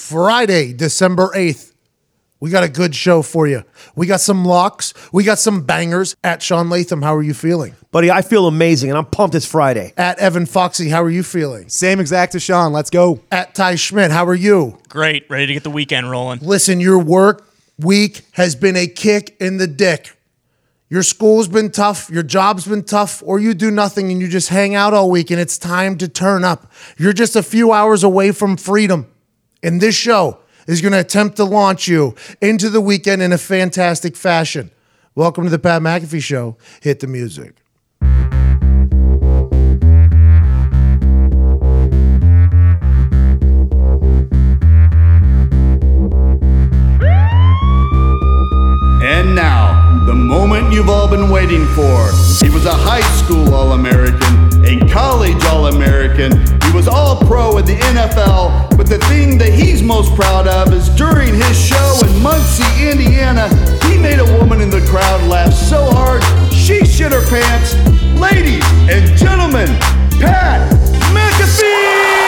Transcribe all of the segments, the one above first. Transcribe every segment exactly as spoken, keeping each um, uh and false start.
Friday, December eighth. We got a good show for you. We got some locks. We got some bangers. At Sean Latham, how are you feeling? Buddy, I feel amazing, and I'm pumped it's Friday. At Evan Foxy, how are you feeling? Same exact as Sean. Let's go. At Ty Schmidt, how are you? Great. Ready to get the weekend rolling. Listen, your work week has been a kick in the dick. Your school's been tough, your job's been tough, or you do nothing and you just hang out all week and it's time to turn up. You're just a few hours away from freedom. And this show is going to attempt to launch you into the weekend in a fantastic fashion. Welcome to the Pat McAfee Show. Hit the music. And now, the moment you've all been waiting for. He was a high school All-American, a college All-American. He was All-Pro in the N F L, but the thing that he's most proud of is during his show in Muncie, Indiana, he made a woman in the crowd laugh so hard, she shit her pants. Ladies and gentlemen, Pat McAfee!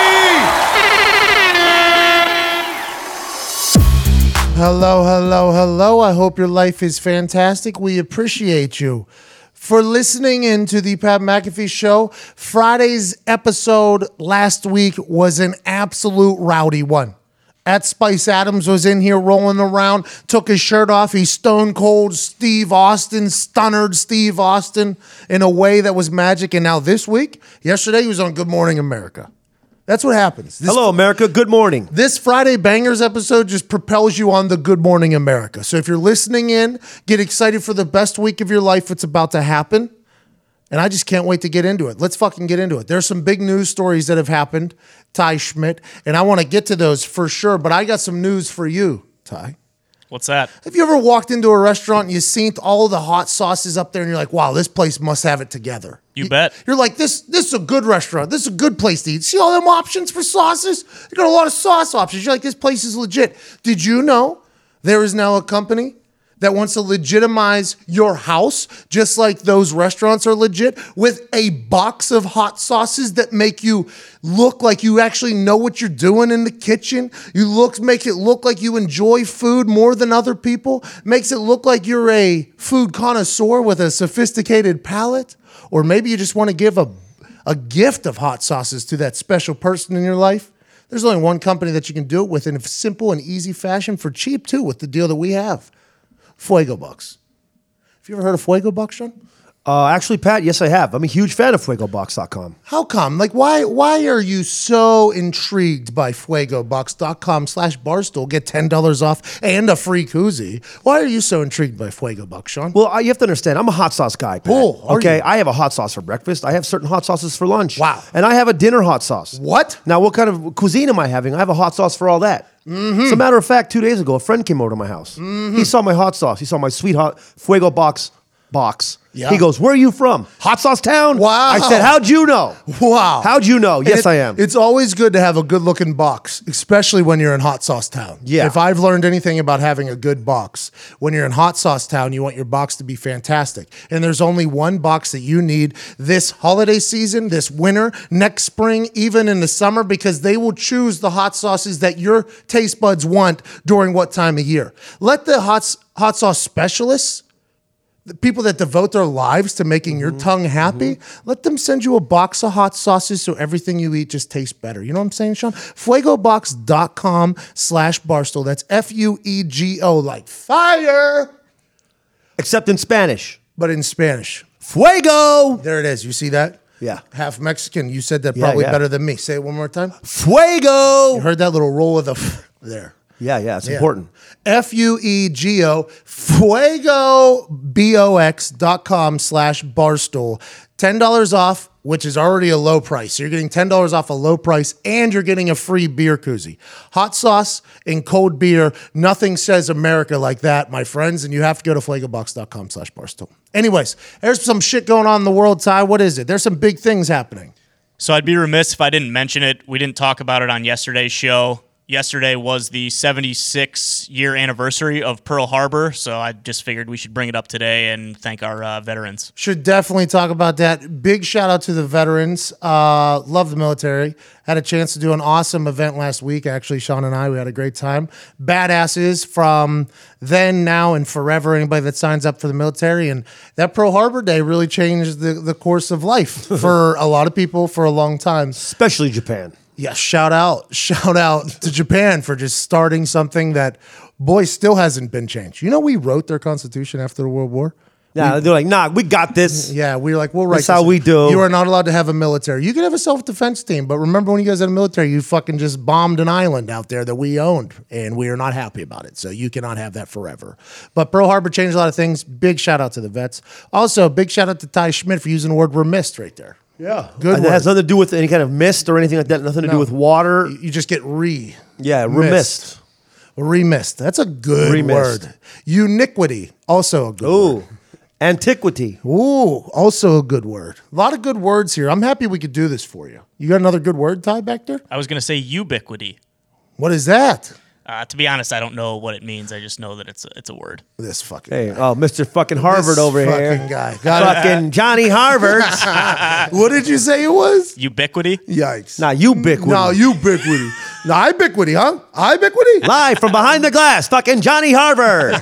Hello, hello, hello. I hope your life is fantastic. We appreciate you for listening in to the Pat McAfee Show. Friday's episode last week was an absolute rowdy one. At Spice Adams was in here rolling around, took his shirt off. He stone cold Steve Austin, stunnered Steve Austin in a way that was magic. And now this week, yesterday, he was on Good Morning America. That's what happens. This Hello, America. Good morning. This Friday Bangers episode just propels you on the Good Morning America. So if you're listening in, get excited for the best week of your life. It's about to happen. And I just can't wait to get into it. Let's fucking get into it. There's some big news stories that have happened, Ty Schmidt, and I want to get to those for sure. But I got some news for you, Ty. What's that? Have you ever walked into a restaurant and you've seen all of the hot sauces up there and you're like, wow, this place must have it together? You bet. You're like, this this is a good restaurant. This is a good place to eat. See all them options for sauces? They got a lot of sauce options. You're like, this place is legit. Did you know there is now a company that wants to legitimize your house, just like those restaurants are legit, with a box of hot sauces that make you look like you actually know what you're doing in the kitchen? You look, make it look like you enjoy food more than other people, makes it look like you're a food connoisseur with a sophisticated palate, or maybe you just want to give a, a gift of hot sauces to that special person in your life. There's only one company that you can do it with in a simple and easy fashion for cheap, too, with the deal that we have. Fuego Bucks. Have you ever heard of Fuego Bucks, Sean? Uh, actually, Pat, yes, I have. I'm a huge fan of Fuego Box dot com. How come? Like, why why are you so intrigued by Fuego Box dot com slash Barstool? Get ten dollars off and a free koozie. Why are you so intrigued by Fuego Bucks, Sean? Well, I, you have to understand, I'm a hot sauce guy, Pat. Oh, are okay, you? I have a hot sauce for breakfast. I have certain hot sauces for lunch. Wow. And I have a dinner hot sauce. What? Now, what kind of cuisine am I having? I have a hot sauce for all that. Mm-hmm. As a matter of fact, two days ago, a friend came over to my house. Mm-hmm. He saw my hot sauce. He saw my sweet hot Fuego Box box. Yeah. He goes, where are you from? Hot Sauce Town? Wow. I said, how'd you know? Wow. How'd you know? Yes, it, I am. It's always good to have a good-looking box, especially when you're in Hot Sauce Town. Yeah. If I've learned anything about having a good box, when you're in Hot Sauce Town, you want your box to be fantastic. And there's only one box that you need this holiday season, this winter, next spring, even in the summer, because they will choose the hot sauces that your taste buds want during what time of year. Let the hot, hot sauce specialists, the people that devote their lives to making your mm-hmm. tongue happy, mm-hmm. let them send you a box of hot sauces so everything you eat just tastes better. You know what I'm saying, Sean? Fuego Box dot com slash Barstool. That's F U E G O, like fire. Except in Spanish. But in Spanish. Fuego! There it is. You see that? Yeah. Half Mexican. You said that Yeah, probably yeah. better than me. Say it one more time. Fuego! You heard that little roll of the f there. Yeah, yeah, it's Yeah. important. F U E G O, Fuego B O X dot com slash Barstool. ten dollars off, which is already a low price. So you're getting ten dollars off a low price, and you're getting a free beer koozie. Hot sauce and cold beer. Nothing says America like that, my friends, and you have to go to Fuego Box dot com slash Barstool. Anyways, there's some shit going on in the world, Ty. What is it? There's some big things happening. So I'd be remiss if I didn't mention it. We didn't talk about it on yesterday's show. yesterday was the seventy-six year anniversary of Pearl Harbor, so I just figured we should bring it up today and thank our uh, veterans. Should definitely talk about that. Big shout out to the veterans. Uh, love the military. Had a chance to do an awesome event last week. Actually, Sean and I, we had a great time. Badasses from then, now, and forever. Anybody that signs up for the military. And that Pearl Harbor Day really changed the, the course of life for a lot of people for a long time. Especially Japan. Yeah, shout out, shout out to Japan for just starting something that, boy, still hasn't been changed. You know, we wrote their constitution after the World War. Yeah, they're like, nah, we got this. Yeah, we were like, we'll write That's how this. we do. You are not allowed to have a military. You can have a self-defense team, but remember when you guys had a military, you fucking just bombed an island out there that we owned, and we are not happy about it. So you cannot have that forever. But Pearl Harbor changed a lot of things. Big shout out to the vets. Also, big shout out to Ty Schmidt for using the word remiss right there. Yeah. Good And word. it has nothing to do with any kind of mist or anything like that. Nothing to do No. with water. You just get re. Yeah, remissed. Remissed. That's a good Remissed. word. Uniquity. Also a good Ooh. word. Antiquity. Ooh, also a good word. A lot of good words here. I'm happy we could do this for you. You got another good word, Ty, back there? I was going to say ubiquity. What is that? Uh, to be honest, I don't know what it means. I just know that it's a, it's a word. This fucking Hey, guy. oh, Mister fucking Harvard This over fucking here. guy. Got Fucking Johnny Harvard. it. What did you say it was? Ubiquity? Yikes. Nah, ubiquity. No, ubiquity. No, ubiquity, huh? Ubiquity? Live from behind the glass, fucking Johnny Harvard.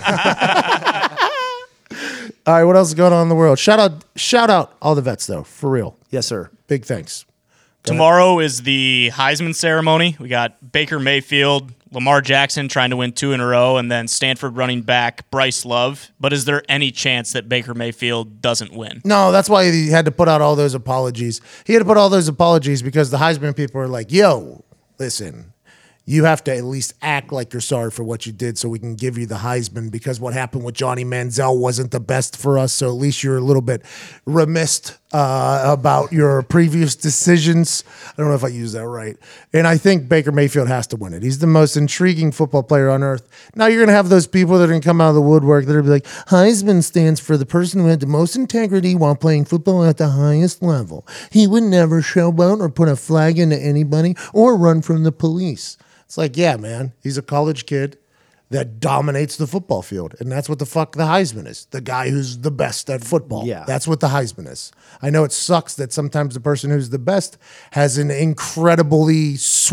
All right, what else is going on in the world? Shout out, shout out all the vets, though, for real. Yes, sir. Big thanks. Tomorrow is the Heisman ceremony. We got Baker Mayfield, Lamar Jackson trying to win two in a row, and then Stanford running back Bryce Love. But is there any chance that Baker Mayfield doesn't win? No, that's why he had to put out all those apologies. He had to put all those apologies because the Heisman people are like, yo, listen, you have to at least act like you're sorry for what you did so we can give you the Heisman, because what happened with Johnny Manziel wasn't the best for us. So at least you're a little bit remiss uh, about your previous decisions. I don't know if I used that right. And I think Baker Mayfield has to win it. He's the most intriguing football player on earth. Now you're going to have those people that are going to come out of the woodwork that are be like, Heisman stands for the person who had the most integrity while playing football at the highest level. He would never showboat or put a flag into anybody or run from the police. It's like, yeah, man, he's a college kid that dominates the football field. And that's what the fuck the Heisman is. The guy who's the best at football. Yeah. That's what the Heisman is. I know it sucks that sometimes the person who's the best has an incredibly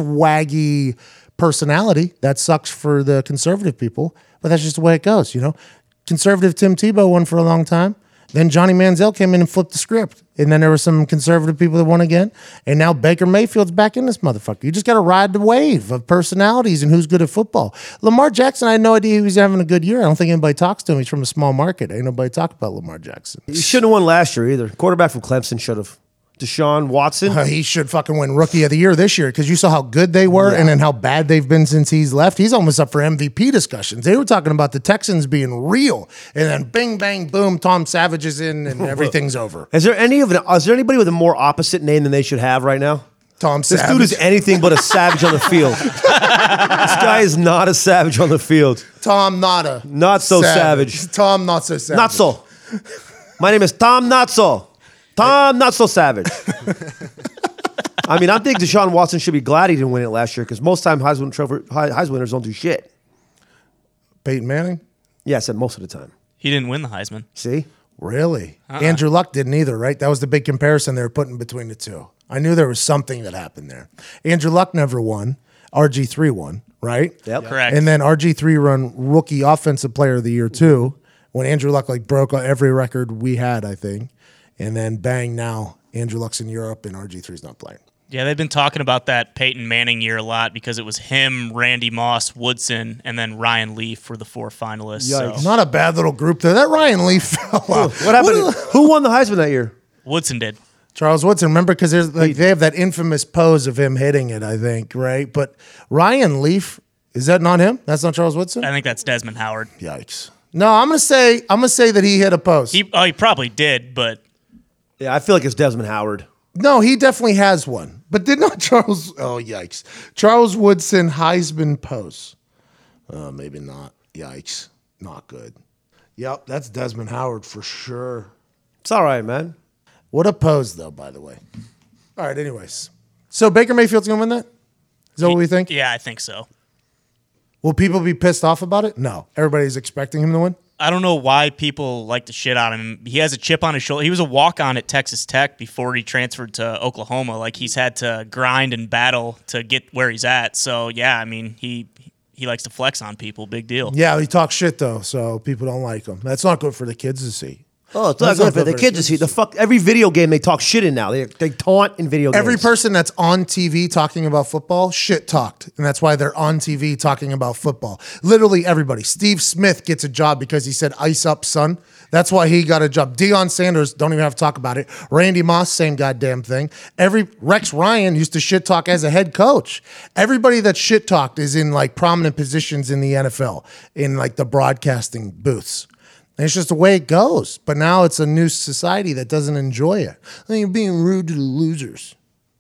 swaggy personality. That sucks for the conservative people, but that's just the way it goes, you know? Conservative Tim Tebow won for a long time. Then Johnny Manziel came in and flipped the script. And then there were some conservative people that won again. And now Baker Mayfield's back in this motherfucker. You just got to ride the wave of personalities and who's good at football. Lamar Jackson, I had no idea he was having a good year. I don't think anybody talks to him. He's from a small market. Ain't nobody talk about Lamar Jackson. He shouldn't have won last year either. Quarterback from Clemson should have. Deshaun Watson. Uh, he should fucking win Rookie of the Year this year because you saw how good they were and then how bad they've been since he's left. He's almost up for M V P discussions. They were talking about the Texans being real, and then bing, bang, boom, Tom Savage is in and everything's over. Is there any of an, is there anybody with a more opposite name than they should have right now? Tom This Savage. dude is anything but a savage on the field. This guy is not a savage on the field. Tom Nada. Not so savage. Tom Not So Savage. Not so. My name is Tom Not So. Tom Not So Savage. I mean, I think Deshaun Watson should be glad he didn't win it last year because most time Heisman, trophy, Heisman winners don't do shit. Peyton Manning? Yeah, I said most of the time. He didn't win the Heisman. See? Really? Andrew Luck didn't either, right? That was the big comparison they were putting between the two. I knew there was something that happened there. Andrew Luck never won. R G three won, right? Yep. Correct. And then R G three run Rookie Offensive Player of the Year too, when Andrew Luck like broke every record we had, I think. And then bang, now Andrew Luck's in Europe and R G three's not playing. Yeah, they've been talking about that Peyton Manning year a lot because it was him, Randy Moss, Woodson, and then Ryan Leaf were the four finalists. Yikes. So Not a bad little group there. That Ryan Leaf fella. What happened? Who won the Heisman that year? Woodson did. Charles Woodson, remember, because there's like they have that infamous pose of him hitting it, I think, right? But Ryan Leaf, is that not him? That's not Charles Woodson? I think that's Desmond Howard. Yikes. No, I'm gonna say I'm gonna say that he hit a post. He oh, he probably did, but Yeah, I feel like it's Desmond Howard. no, he definitely has one. But did not Charles oh yikes. Charles Woodson Heisman pose. Uh, maybe not. Yikes. Not good. Yep, that's Desmond Howard for sure. It's all right, man. What a pose though, by the way. All right, anyways. So Baker Mayfield's gonna win that? Is that what we think? yeah, I think so. Will people be pissed off about it? No. Everybody's expecting him to win? I don't know why people like to shit on him. He has a chip on his shoulder. He was a walk-on at Texas Tech before he transferred to Oklahoma. Like, he's had to grind and battle to get where he's at. So, yeah, I mean, he he likes to flex on people. Big deal. Yeah, he talks shit, though, so people don't like him. That's not good for the kids to see. Oh, it's not That's good not for good the for kids to see. The fuck every video game they talk shit in now. They they taunt in video games. Every person that's on T V talking about football, shit talked. And that's why they're on T V talking about football. Literally everybody. Steve Smith gets a job because he said, ice up, son. That's why he got a job. Deion Sanders, don't even have to talk about it. Randy Moss, same goddamn thing. Every Rex Ryan used to shit talk as a head coach. Everybody that shit talked is in like prominent positions in the N F L, in like the broadcasting booths. And it's just the way it goes. But now it's a new society that doesn't enjoy it. I think you're being rude to the losers.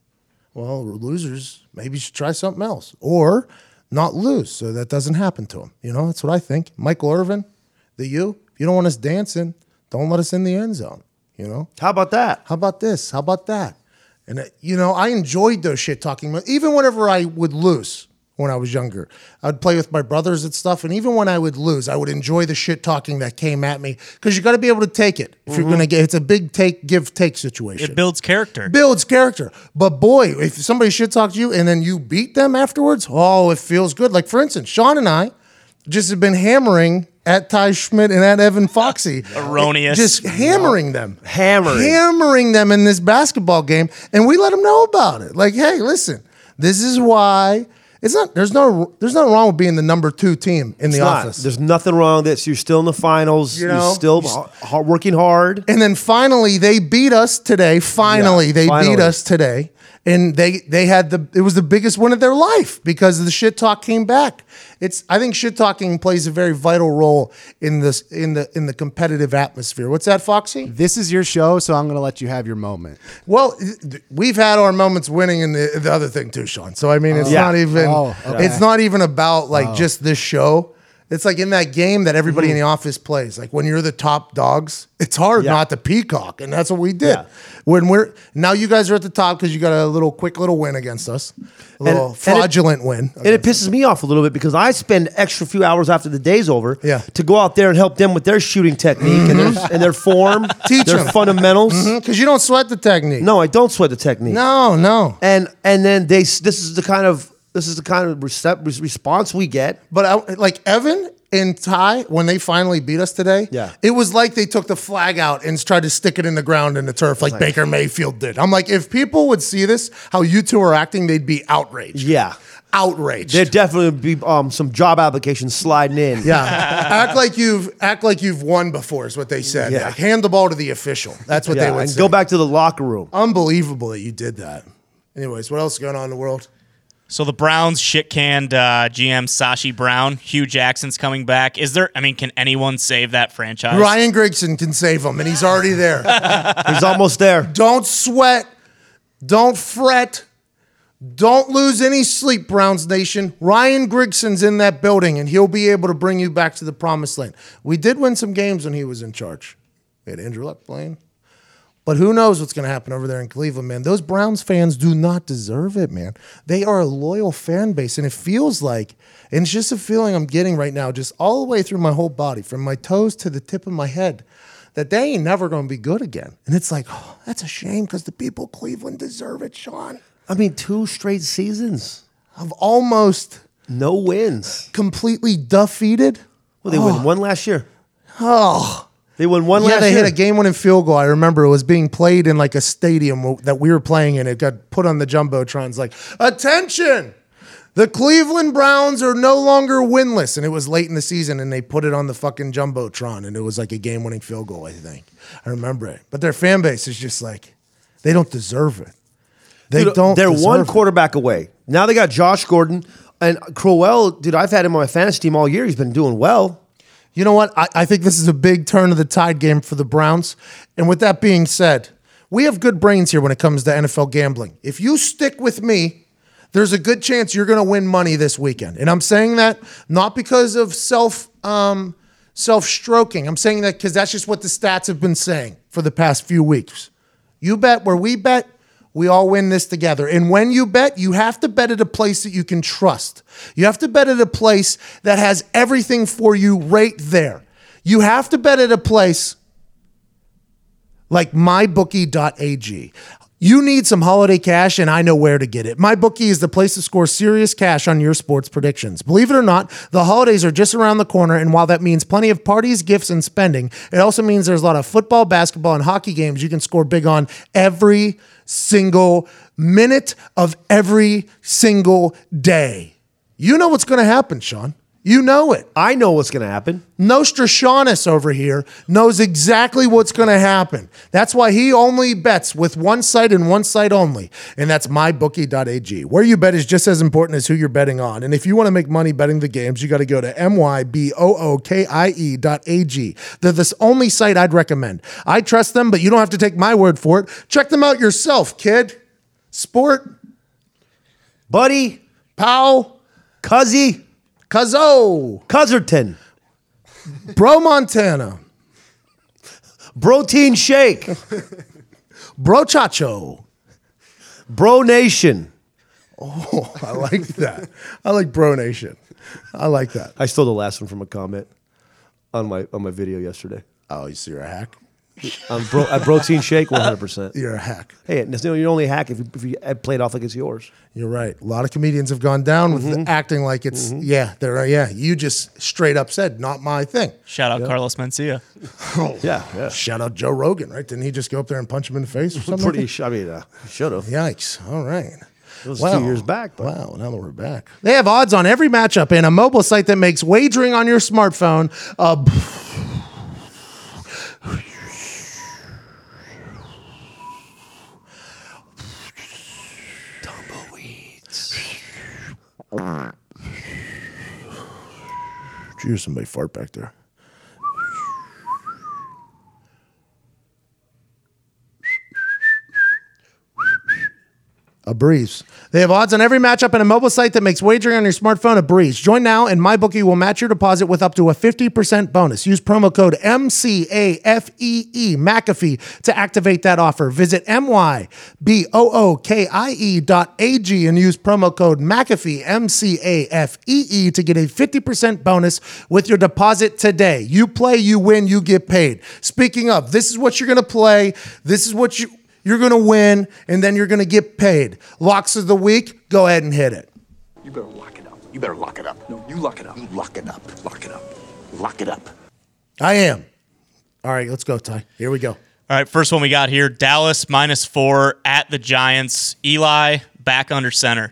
Well, losers, maybe you should try something else. Or not lose so that doesn't happen to them. You know, that's what I think. Michael Irvin, the you, if you don't want us dancing, don't let us in the end zone. You know? How about that? How about this? How about that? And, uh, you know, I enjoyed those shit talking. Even whenever I would lose when I was younger, I'd play with my brothers and stuff. And even when I would lose, I would enjoy the shit talking that came at me because you got to be able to take it. If you're going to get, it's a big take, give, take situation. It builds character. Builds character. But boy, if somebody shit talks you and then you beat them afterwards, oh, it feels good. Like, for instance, Sean and I just have been hammering at Ty Schmidt and at Evan Foxy. Erroneous. Just hammering them. Hammering. Hammering them in this basketball game. And we let them know about it. Like, hey, listen, this is why. It's not. There's no. There's nothing wrong with being the number two team in It's the not. office. There's nothing wrong with this. You're still in the finals. You You are know? still h- h- working hard. And then finally, they beat us today. Finally, Yeah, they finally. beat us today, and they they had the. It was the biggest win of their life because the shit talk came back. It's. I think shit talking plays a very vital role in this in the in the competitive atmosphere. What's that, Foxy? This is your show, so I'm going to let you have your moment. Well, th- we've had our moments winning in the, the other thing too, Sean. So I mean, it's Yeah. not even. Oh, okay. It's not even about like just this show. It's like in that game that everybody in the office plays. Like when you're the top dogs, it's hard Yeah. not to peacock, and that's what we did. Yeah. When we're now, you guys are at the top because you got a little quick little win against us, a little and it- fraudulent win. And it pisses me off a little bit because I spend extra few hours after the day's over Yeah. to go out there and help them with their shooting technique and, their, and their form, Teach their 'em. fundamentals. Because you don't sweat the technique. No, I don't sweat the technique. no, no. And and then they s- this is the kind of this is the kind of recep- res- response we get. But I, like Evan and Ty, when they finally beat us today, Yeah. it was like they took the flag out and tried to stick it in the ground in the turf like Baker Mayfield did. I'm like, if people would see this, how you two are acting, they'd be outraged. Yeah. Outraged. There definitely be um, some job applications sliding in. yeah. act like you've act like you've won before is what they said. Yeah. Like, hand the ball to the official. That's what Yeah, they would and say. go back to the locker room. Unbelievable that you did that. Anyways, what else is going on in the world? So the Browns shit canned uh, G M Sashi Brown. Hugh Jackson's coming back. Is there? I mean, can anyone save that franchise? Ryan Grigson can save him, and he's already there. He's almost there. Don't sweat. Don't fret. Don't lose any sleep, Browns Nation. Ryan Grigson's in that building, and he'll be able to bring you back to the promised land. We did win some games when he was in charge. We had Andrew Luck playing. But who knows what's going to happen over there in Cleveland, man. Those Browns fans do not deserve it, man. They are a loyal fan base, and it feels like, and it's just a feeling I'm getting right now, just all the way through my whole body, from my toes to the tip of my head, that they ain't never going to be good again. And it's like, oh, that's a shame because the people of Cleveland deserve it, Sean. I mean, two straight seasons, I've almost no wins. completely defeated. Well, they won one last year. Oh, They won one yeah, last they year. hit a game-winning field goal. I remember it was being played in like a stadium that we were playing in. It got put on the Jumbotrons like, attention, the Cleveland Browns are no longer winless. And it was late in the season, and they put it on the fucking Jumbotron, and it was like a game-winning field goal, I think. I remember it. But their fan base is just like, they don't deserve it. They Dude, don't They're deserve one it. quarterback away. Now they got Josh Gordon and Crowell. Dude, I've had him on my fantasy team all year. He's been doing well. You know what? I, I think this is a big turn of the tide game for the Browns. And with that being said, we have good brains here when it comes to N F L gambling. If you stick with me, there's a good chance you're going to win money this weekend. And I'm saying that not because of self um, self-stroking. I'm saying that because that's just what the stats have been saying for the past few weeks. You bet where we bet, We all win this together. And when you bet, you have to bet at a place that you can trust. You have to bet at a place that has everything for you right there. You have to bet at a place like my bookie dot a g. You need some holiday cash, and I know where to get it. MyBookie is the place to score serious cash on your sports predictions. Believe it or not, the holidays are just around the corner, and while that means plenty of parties, gifts, and spending, it also means there's a lot of football, basketball, and hockey games you can score big on every single minute of every single day. You know what's going to happen, Sean. You know it. I know what's going to happen. Nostradamus over here knows exactly what's going to happen. That's why he only bets with one site and one site only, and that's my bookie dot a g. Where you bet is just as important as who you're betting on. And if you want to make money betting the games, you got to go to M Y B O O K I E dot A G. They're the only site I'd recommend. I trust them, but you don't have to take my word for it. Check them out yourself, kid. Sport, Buddy, pal, Cuzzy, Cuzzo, Cuzzerton, Bro Montana, Protein Shake, Bro Chacho. Bro Nation. Oh, I like that. I like Bro Nation. I like that. I stole the last one from a comment on my on my video yesterday. Oh, you see, you're a hack? Um, bro, uh, Protein Shake, one hundred percent. You're a hack. Hey, it's- you're only a hack if you, if you play it off like it's yours. You're right. A lot of comedians have gone down with Mm-hmm. the acting like it's, yeah, they're, yeah. You just straight up said, not my thing. Shout out Carlos Mencia. Yeah, yeah. Shout out Joe Rogan, right? Didn't he just go up there and punch him in the face or something? Pretty. Sh- I mean, uh, should have. Yikes. All right. It was a few years back, but Wow, now that we're back. They have odds on every matchup and a mobile site that makes wagering on your smartphone uh, Did you hear somebody fart back there? A breeze. They have odds on every matchup and a mobile site that makes wagering on your smartphone a breeze. Join now and MyBookie will match your deposit with up to a fifty percent bonus. Use promo code M C A F E E, McAfee, to activate that offer. Visit M Y B O O K I E dot A G and use promo code McAfee, M C A F E E, to get a fifty percent bonus with your deposit today. You play, you win, you get paid. Speaking of, this is what you're going to play. This is what you... You're going to win, and then you're going to get paid. Locks of the week, go ahead and hit it. You better lock it up. You better lock it up. No, you lock it up. You lock it up. Lock it up. Lock it up. I am. All right, let's go, Ty. Here we go. All right, first one we got here. Dallas minus four at the Giants. Eli back under center.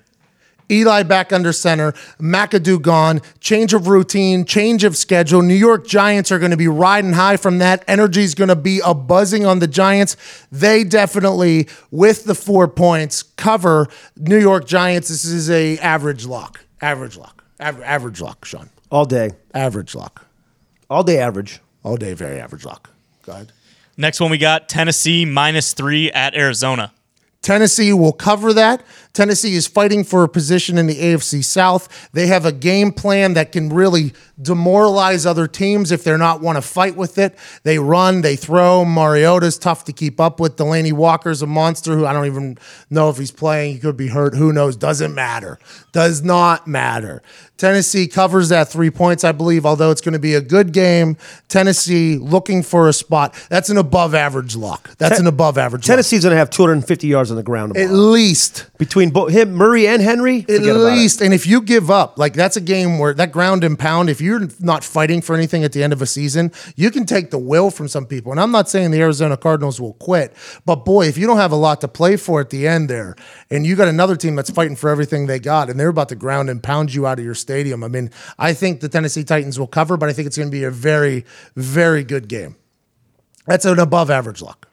Eli back under center, McAdoo gone, change of routine, change of schedule. New York Giants are going to be riding high from that. Energy is going to be a buzzing on the Giants. They definitely, with the four points, cover New York Giants. This is a average lock. Average lock. Aver- average lock, Sean. all day, Average lock. all day average. All day, very average lock. Go ahead. Next one we got Tennessee minus three at Arizona. Tennessee will cover that. Tennessee is fighting for a position in the A F C South. They have a game plan that can really demoralize other teams if they're not want to fight with it. They run, they throw. Mariota's tough to keep up with. Delaney Walker's a monster who I don't even know if he's playing. He could be hurt. Who knows? Doesn't matter. Does not matter. Tennessee covers that three points, I believe, although it's going to be a good game. Tennessee looking for a spot. That's an above average lock. That's an above average lock. Tennessee's going to have two hundred fifty yards on the ground At tomorrow. least. Between bo- him, Murray, and Henry. At forget about it. least, and if you give up, like that's a game where that ground and pound, if you're not fighting for anything at the end of a season, you can take the will from some people. And I'm not saying the Arizona Cardinals will quit, but boy, if you don't have a lot to play for at the end there, and you got another team that's fighting for everything they got, and they're about to ground and pound you out of your stadium, I mean, I think the Tennessee Titans will cover, but I think it's going to be a very, very good game. That's an above average lock.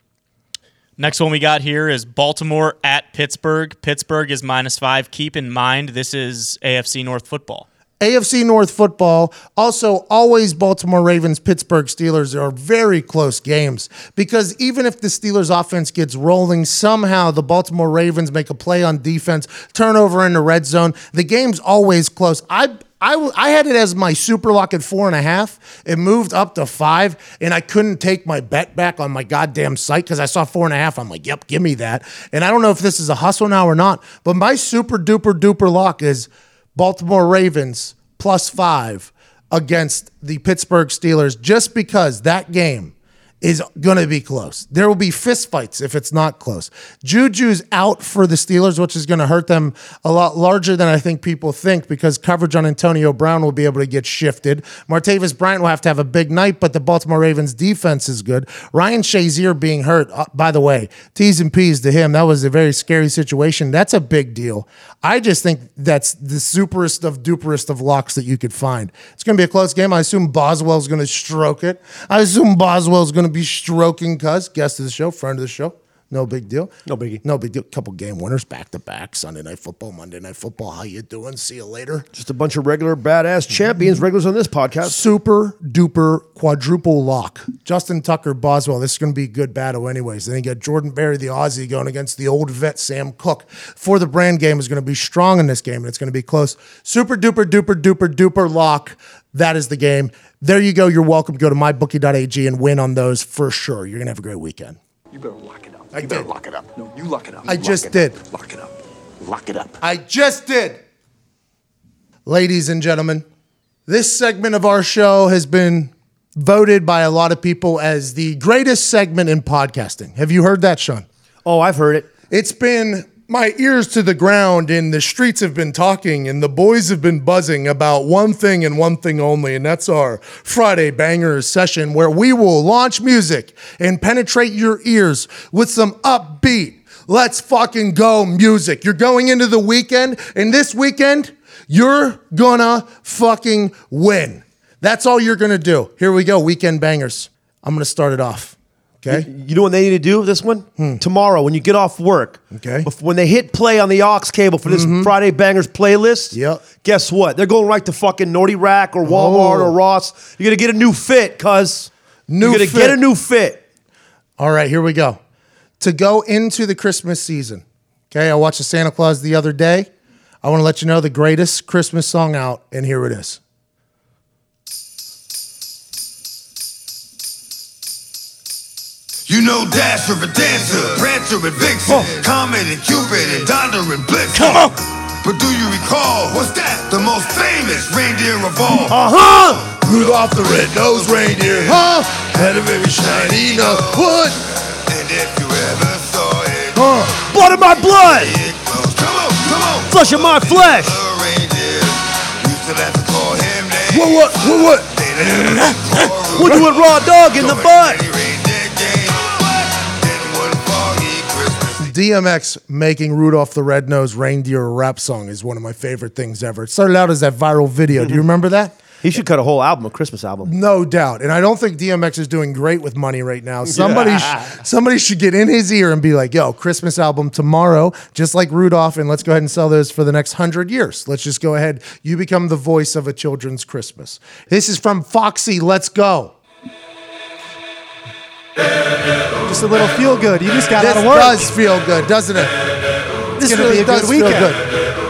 Next one we got here is Baltimore at Pittsburgh. Pittsburgh is minus five. Keep in mind, this is A F C North football. A F C North football, also always Baltimore Ravens, Pittsburgh Steelers are very close games because even if the Steelers offense gets rolling, somehow the Baltimore Ravens make a play on defense, turnover in the red zone. The game's always close. I I, I had it as my super lock at four and a half. It moved up to five, and I couldn't take my bet back on my goddamn site because I saw four and a half. I'm like, yep, give me that. And I don't know if this is a hustle now or not, but my super duper duper lock is Baltimore Ravens plus five against the Pittsburgh Steelers just because that game is going to be close. There will be fistfights if it's not close. Juju's out for the Steelers, which is going to hurt them a lot larger than I think people think because coverage on Antonio Brown will be able to get shifted. Martavis Bryant will have to have a big night, but the Baltimore Ravens defense is good. Ryan Shazier being hurt, uh, by the way, T's and P's to him. That was a very scary situation. That's a big deal. I just think that's the superest of duperest of locks that you could find. It's going to be a close game. I assume Boswell's going to stroke it. I assume Boswell's going to be stroking cuz guest of the show, friend of the show. No big deal. No biggie. No big deal. Couple game winners back to back. Sunday Night Football, Monday Night Football. How you doing? See you later. Just a bunch of regular badass champions, regulars on this podcast. Super duper quadruple lock. Justin Tucker, Boswell. This is going to be a good battle anyways. Then you got Jordan Berry, the Aussie, going against the old vet Sam Cook. For the brand game is going to be strong in this game, and it's going to be close. Super duper duper duper duper lock. That is the game. There you go. You're welcome. Go to my bookie dot a g and win on those for sure. You're going to have a great weekend. You better lock it up. I you better did. lock it up. No, you lock it up. I Lock just it did. Up. Lock it up. Lock it up. I just did. Ladies and gentlemen, this segment of our show has been voted by a lot of people as the greatest segment in podcasting. Have you heard that, Sean? Oh, I've heard it. It's been my ears to the ground, and the streets have been talking, and the boys have been buzzing about one thing and one thing only, and that's our Friday Bangers session where we will launch music and penetrate your ears with some upbeat, let's fucking go music. You're going into the weekend, and this weekend, you're gonna fucking win. That's all you're gonna do. Here we go, Weekend Bangers. I'm gonna start it off. Okay. You know what they need to do this one? Hmm. Tomorrow, when you get off work, Okay. bef- when they hit play on the aux cable for this Mm-hmm. Friday Bangers playlist, Yep. guess what? They're going right to fucking Nordy Rack or Walmart Oh. or Ross. You're going to get a new fit, cuz. New You're going to fit. get a new fit. All right, here we go. To go into the Christmas season, okay, I watched the Santa Claus the other day. I want to let you know the greatest Christmas song out, and here it is. You know Dasher and Dancer, Prancer and Vixen, Comet and Cupid and Donder and Blitzen. Come on. But do you recall, what's that? The most famous reindeer of all. Uh-huh. Rudolph the red-nosed reindeer, huh? Had a very shiny nose. What? And if you ever saw it, Huh? Blood of my blood. it close. Come on, come on. Flesh of my flesh. The reindeer used to have to call him names. What, what, what, what? They didn't have to call We'll do it raw dog in the butt. Any reindeer game. In one foggy Christmas. D M X making Rudolph the Red-Nosed Reindeer a rap song is one of my favorite things ever. It started out as that viral video. Do you remember that? He should cut a whole album, a Christmas album. No doubt. And I don't think D M X is doing great with money right now. Somebody sh- somebody should get in his ear and be like, yo, Christmas album tomorrow, just like Rudolph, and let's go ahead and sell those for the next hundred years. Let's just go ahead. You become the voice of a children's Christmas. This is from Foxy. Let's go. Just a little feel good. You just got This out of work. does feel good, doesn't it? This gonna really be a good does feel weekend. good.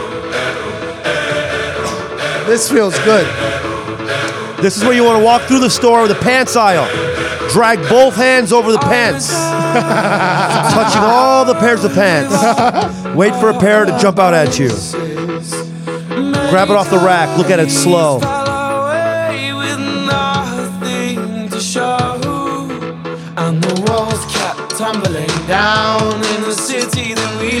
This feels good. This is where you want to walk through the store or the pants aisle. Drag both hands over the pants. Touching all the pairs of pants. Wait for a pair to jump out at you. Grab it off the rack. Look at it slow. And the walls kept tumbling down in the city that we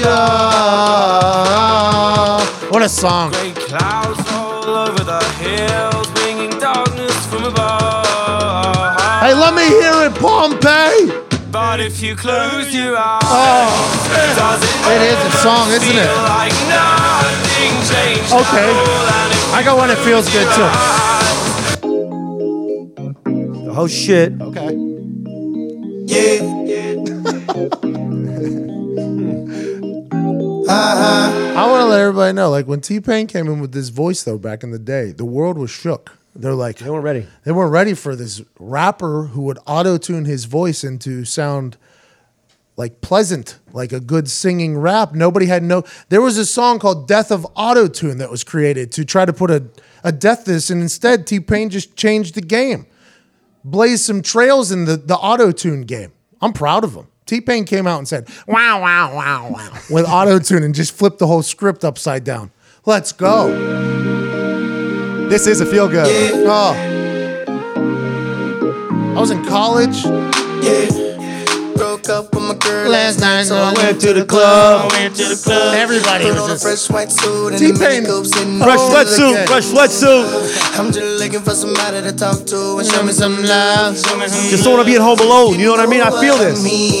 love. What a song. Great clouds all over the hills, bringing darkness from above. Hey, let me hear it, Pompeii. But if you close your eyes, Oh, does it, it is a song, isn't feel it? like nothing changed Okay. at all? And if I got one that feels good too. Oh, shit. Okay. I want to let everybody know, like when T-Pain came in with this voice, though, back in the day, the world was shook. They're like, They weren't ready. They weren't ready for this rapper who would auto-tune his voice into sound like pleasant, like a good singing rap. Nobody had no. There was a song called "Death of Auto-Tune" that was created to try to put a a death to this, and instead T-Pain just changed the game, blazed some trails in the the auto-tune game. I'm proud of him. T-Pain came out and said, "Wow, wow, wow, wow," with auto-tune and just flipped the whole script upside down. Let's go. This is a feel good. Oh. I was in college. Broke up with my girl Last night, so I Went to the club. Went to the club. Everybody put was on a just fresh white suit and T-Pain. the makeup sitting Fresh on sweatsuit. again. Fresh sweatsuit. I'm just looking for somebody to talk to and show me some love. Show me some Just don't want to be at home alone. You know what I mean? I feel this.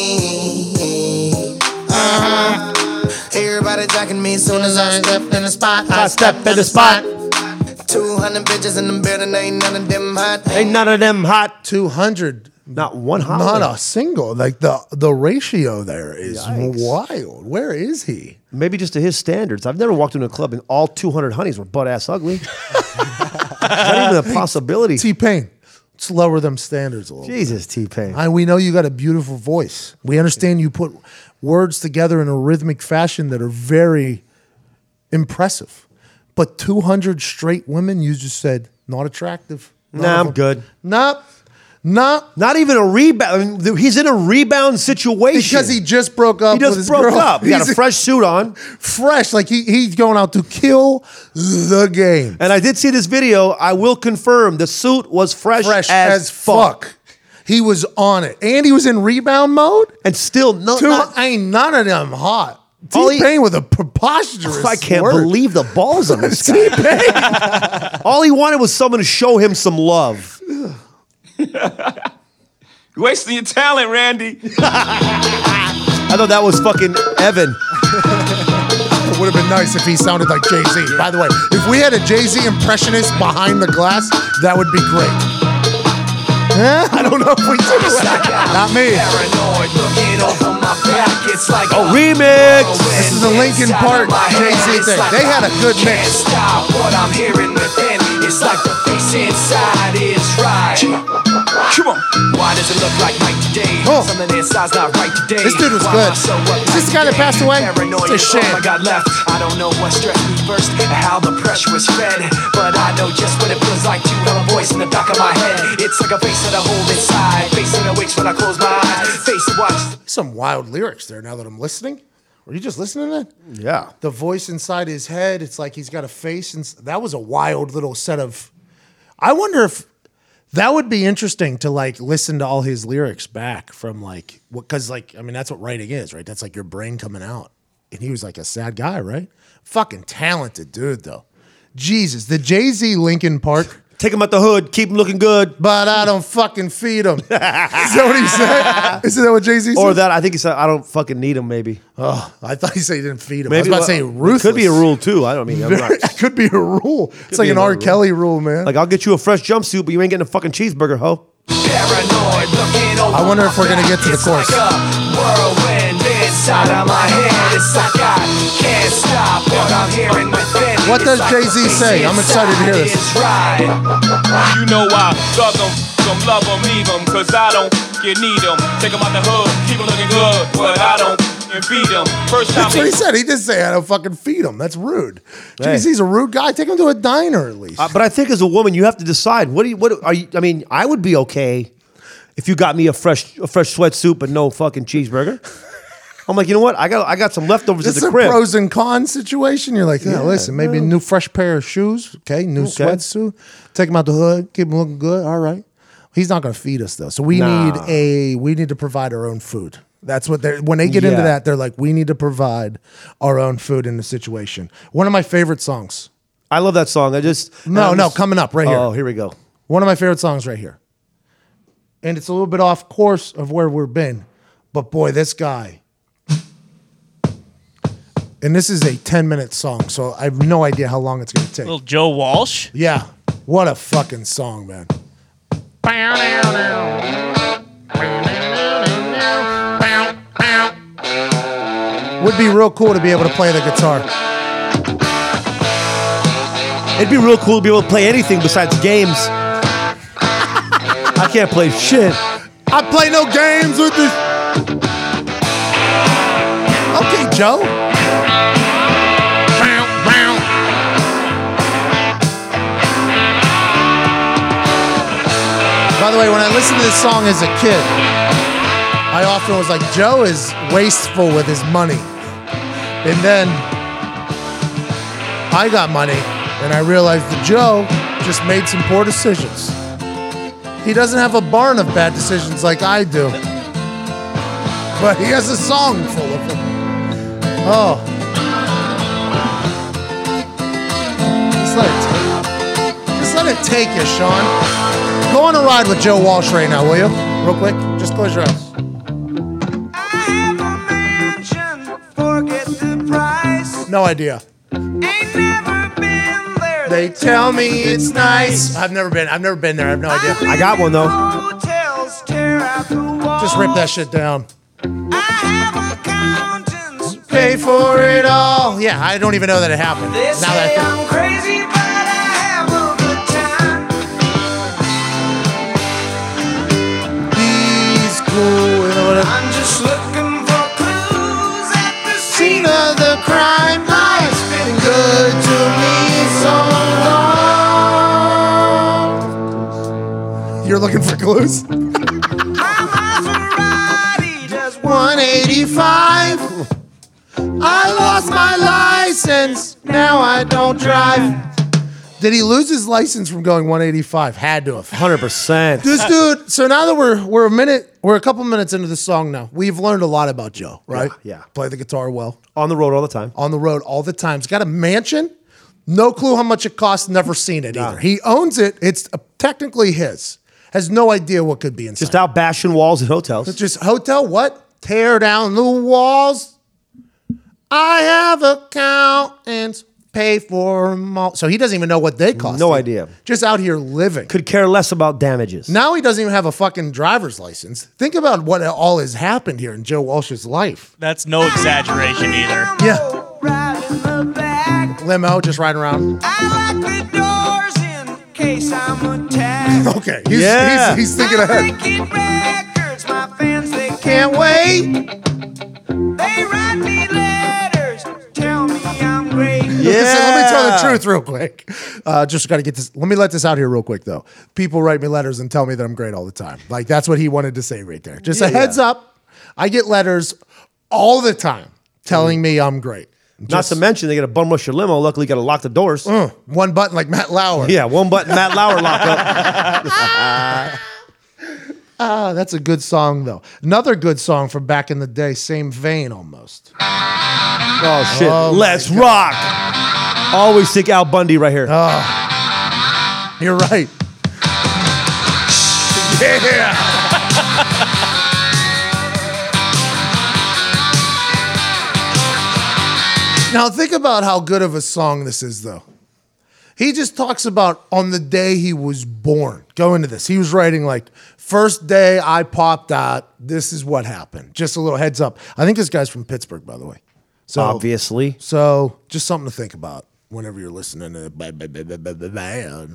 Uh-huh. Everybody jacking me as soon as I step in the spot. I step in the spot. two hundred bitches in the building, ain't none of them hot. Ain't none of them hot. two hundred. Not one hot. Not one. a single. Like the the ratio there is Yikes. wild. Where is he? Maybe just to his standards. I've never walked into a club and all two hundred honeys were butt ass ugly. Is that even a possibility? T-Pain. Let's lower them standards a little. Jesus, T-Pain. I, we know you got a beautiful voice. We understand you put words together in a rhythmic fashion that are very impressive. But two hundred straight women, you just said, not attractive. None Nah, of I'm them. good. Nope. Nope. Not even a rebound. I mean, he's in a rebound situation. Because he just broke up He just with his broke girl. up. He got a He's fresh suit on. fresh. Like he, he's going out to kill the game. And I did see this video. I will confirm the suit was fresh, Fresh as, as, fuck. fuck. He was on it. And he was in rebound mode. And still, no, Two, not- ain't none of them hot. All he- T-Pain with a preposterous I can't word. believe the balls on this guy. T-Pain. All he wanted was someone to show him some love. You're wasting your talent, Randy. I thought that was fucking Evan. It would have been nice if he sounded like Jay-Z. By the way, if we had a Jay-Z impressionist behind the glass, that would be great. Huh? I don't know if we do. Not me. Paranoid, looking over my back. It's like Oh, remix. This is a Linkin Park Jay-Z thing. They had a good Can't mix. stop what I'm hearing within. It's like the face inside is right. Come on. Why does it look like night today? Oh. Something inside's not right today. This dude was Why good. am I so Is this the guy that passed away? Paranoid It's a is all shame. I got left. I don't know what stressed me first, how the pressure was fed, but I know just what it feels like to have a voice in the back of my head. It's like a face that I hold inside, face that awakes when I close my eyes, face that watches. Some wild lyrics there now that I'm listening. Were you just listening to that? Yeah. The voice inside his head, it's like he's got a face. And that was a wild little set of. I wonder if that would be interesting to like listen to all his lyrics back from like, because like, I mean, that's what writing is, right? That's like your brain coming out. And he was like a sad guy, right? Fucking talented dude, though. Jesus, the Jay-Z Linkin Park. Take him out the hood, keep him looking good. But I don't fucking feed him. Is that what he said? Isn't that what Jay-Z said? Or that, I think he said, I don't fucking need him, maybe. Oh, I thought he said he didn't feed him. Maybe I was about to say well, ruthless. It could be a rule, too. I don't mean, I'm not. It could be a rule. It's like be an a R. rule. Kelly rule, man. Like, I'll get you a fresh jumpsuit, but you ain't getting a fucking cheeseburger, ho. Paranoid, looking over I wonder if we're gonna my get to the back. chorus. It's like a whirlwind inside of my head. It's like I can't stop what I'm hearing within. What It's does like Jay-Z the say? face I'm excited to hear inside this. is right. You know I thug them, some love them, leave them, cause I don't get need them. Take them out the hood, keep them looking good, but I don't and feed them. First time That's what he said. He didn't say I don't fucking feed him. That's rude. Jay-Z's a rude guy. Take him to a diner at least. Uh, but I think as a woman, you have to decide. What do you, what are you, I mean, I would be okay if you got me a fresh a fresh sweatsuit but no fucking cheeseburger. I'm like, you know what? I got I got some leftovers It's at the a crib. pros and cons situation. You're like, yeah, listen, maybe a new fresh pair of shoes. Okay, new Okay. sweatsuit. Take him out the hood. Keep him looking good. All right. He's not going to feed us though. So we Nah. need a we need to provide our own food. That's what they're when they get into Yeah. that, they're like, we need to provide our own food in the situation. One of my favorite songs. I love that song. I just No, I'm no, just- coming up right here. Oh, here we go. One of my favorite songs right here. And it's a little bit off course of where we've been. But boy, this guy. And this is a ten minute song, so I have no idea how long it's going to take. Little Joe Walsh. Yeah. What a fucking song, man. What would be real cool to be able to play the guitar. It'd be real cool to be able to play anything besides games. I can't play shit. I play no games with this. Okay, Joe. By the way, when I listened to this song as a kid, I often was like, Joe is wasteful with his money. And then I got money, and I realized that Joe just made some poor decisions. He doesn't have a barn of bad decisions like I do. But he has a song full of them. Oh. Just let it take. Just let it take you, Sean. Go on a ride with Joe Walsh right now, will you? Real quick. Just close your eyes. I have a mansion, forget the price. No idea. Ain't never been there. They tell me it's nice. I've never been. I've never been there. I have no idea. I got one though. Hotels tear out the walls. Just rip that shit down. I have accountants Pay for it all. Yeah, I don't even know that it happened. They Now say that I think. I'm crazy, but I have a good time. He's cool. You know what I- I'm just looking for clues at the Scene scene of the crime. Life's been good to me so long. You're looking for clues? My Maserati does one eighty-five. I lost my license. Now I don't drive. Did he lose his license from going one eighty-five? Had to have. one hundred percent. This dude. So now that we're we're a minute, we're a couple minutes into the song now. We've learned a lot about Joe, right? Yeah, yeah. Play the guitar well. On the road all the time. On the road all the time. He's got a mansion. No clue how much it costs. Never seen it either. He owns it. It's uh, technically his. Has no idea what could be inside. Just out bashing walls at hotels. It's just hotel. What? Tear down the walls. I have accountants. Pay for them all. So he doesn't even know what they cost. No him. idea. Just out here living. Could care less about damages. Now he doesn't even have a fucking driver's license. Think about what all has happened here in Joe Walsh's life. That's no exaggeration either. Yeah. right in the back. Limo, just riding around. I lock the doors in case I'm attacked. Okay. He's, Yeah. he's, he's thinking I ahead. break it records, my fans, they can't Can't wait. They write me letters, tell me I'm great. Listen, let me tell the truth real quick. Uh, just got to get this. Let me let this out here real quick, though. People write me letters and tell me that I'm great all the time. Like, that's what he wanted to say right there. Just a Yeah. heads up. I get letters all the time telling me I'm great. Not Just- to mention they got to bum rush your limo. Luckily, you got to lock the doors. Uh, one button like Matt Lauer. Yeah, one button, Matt Lauer lock up. Ah, that's a good song, though. Another good song from back in the day, same vein almost. Oh shit! Oh, my Let's God. rock. Always think Al Bundy right here. You're right. Yeah. Now think about how good of a song this is, though. He just talks about on the day he was born. Go into this. He was writing like, first day I popped out, this is what happened. Just a little heads up. I think this guy's from Pittsburgh, by the way. So, Obviously. So just something to think about whenever you're listening to ba- ba- ba- ba- ba- ba- band.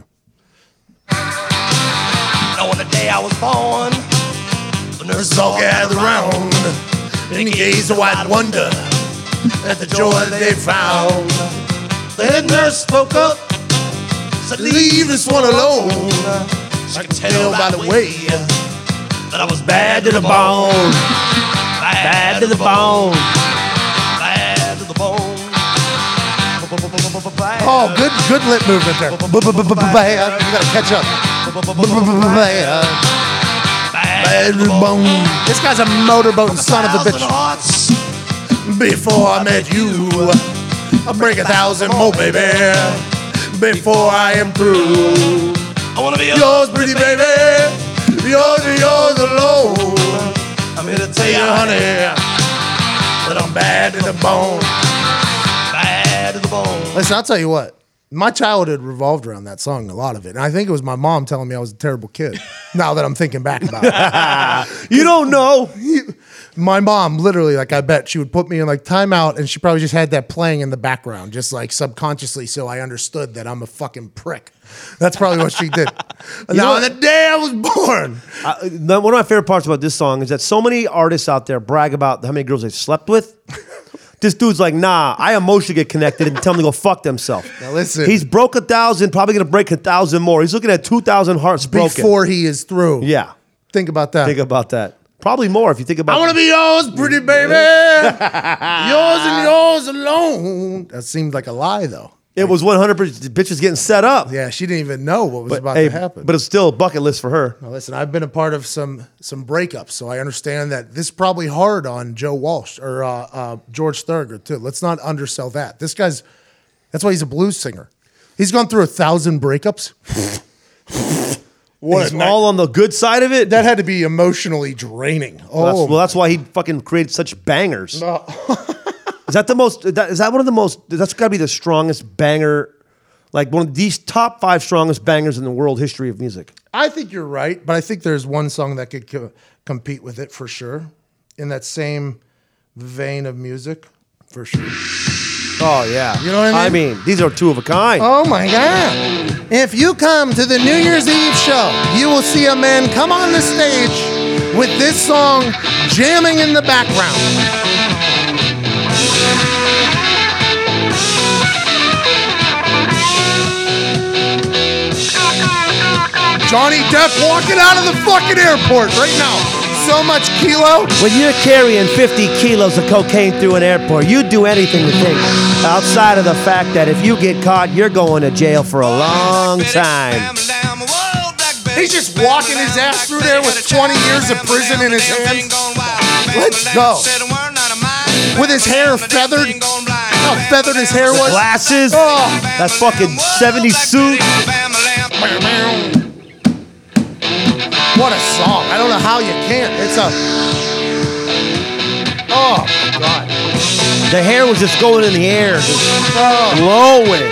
On the day I was born, the nurses all gathered round, And he gazed a wide wonder at the joy they found. The head nurse spoke up, said, leave this one alone. I can tell by the way that I was bad to the bone, bad to the bone, bad to the bone. Oh, good, good lip movement there. Bad. You gotta catch up. Bad. Bad to the bone. This guy's a motorboating son of a bitch. Before I met you, I'll break a thousand more, baby. Before I am through. I wanna be Yours, pretty baby. Yours and yours alone. I'm here to tell Hey, you, honey, honey, that I'm bad to the bone. bad to the bone. Listen, I'll tell you what. My childhood revolved around that song, a lot of it. And I think it was my mom telling me I was a terrible kid. Now that I'm thinking back about it. You don't know. My mom, literally, like I bet she would put me in like timeout, and she probably just had that playing in the background, just like subconsciously, so I understood that I'm a fucking prick. That's probably what she did. Now, on the day I was born. Uh, the- one of my favorite parts about this song is that so many artists out there brag about how many girls they slept with. This dude's like, nah, I emotionally get connected and tell them to go fuck themselves. Now listen. He's broke a thousand, probably gonna break a thousand more. He's looking at two thousand hearts broken. Before he is through. Yeah. Think about that. Think about that. Probably more if you think about I want to be yours, pretty baby. Yours and yours alone. That seemed like a lie, though. It was one hundred percent bitches getting set up. Yeah, she didn't even know what was But, about hey, to happen. but it's still a bucket list for her. Now, listen, I've been a part of some some breakups, so I understand that this is probably hard on Joe Walsh or uh, uh, George Thorogood, too. Let's not undersell that. This guy's, that's why he's a blues singer. He's gone through a thousand breakups. What, He's all on the good side of it? That had to be emotionally draining. Well, that's, Oh, well, that's why he fucking created such bangers. no. Is that the most? That, is that one of the most? That's got to be the strongest banger, like one of these top five strongest bangers in the world history of music. I think you're right, but I think there's one song that could co- compete with it for sure. In that same vein of music, for sure. Oh yeah, You know what I mean? I mean, these are two of a kind. Oh my God. If you come to the New Year's Eve show, you will see a man come on the stage with this song jamming in the background. Johnny Depp walking out of the fucking airport right now. So much kilo. When you're carrying fifty kilos of cocaine through an airport, you'd do anything to think. Outside of the fact that if you get caught, you're going to jail for a long time. He's just walking his ass through there with twenty years of prison in his hands. Let's go. With his hair feathered. How feathered his hair was. Glasses. Oh. That fucking seventies suit. What a song. I don't know how you can't. It's a... Oh, my God. The hair was just going in the air, just Oh. blowing.